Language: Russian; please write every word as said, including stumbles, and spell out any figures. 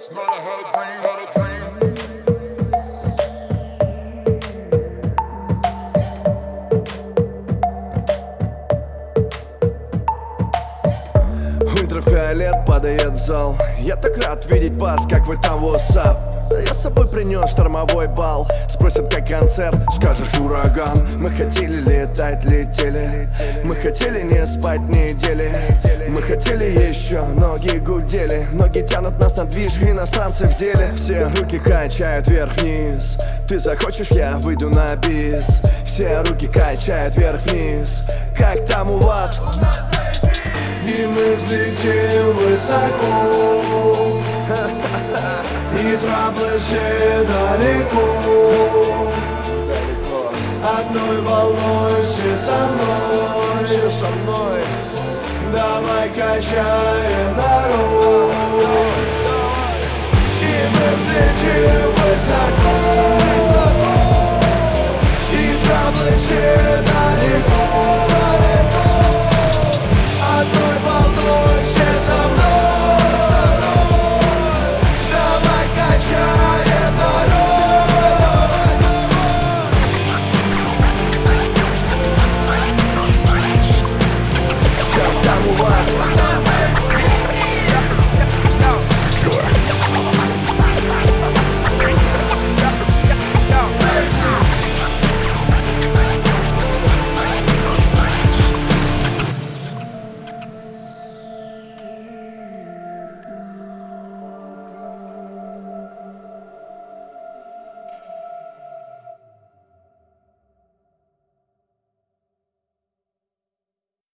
Last night I had a dream, had a dream. Ультрафиолет падает в зал. Я так рад видеть вас, как вы там, what's up? Я с собой принес штормовой бал. Спросят, как концерт, скажешь ураган. Мы хотели летать, летели. Мы хотели не спать недели. Мы хотели еще, ноги гудели. Ноги тянут нас на движ, иностранцы в деле. Все руки качают вверх-вниз. Ты захочешь, я выйду на бис. Все руки качают вверх-вниз. Как там у вас? И мы взлетим высоко, и траблы все далеко. Одной волной все со мной, все со мной. Давай качаем народ. И мы взлетим высоко.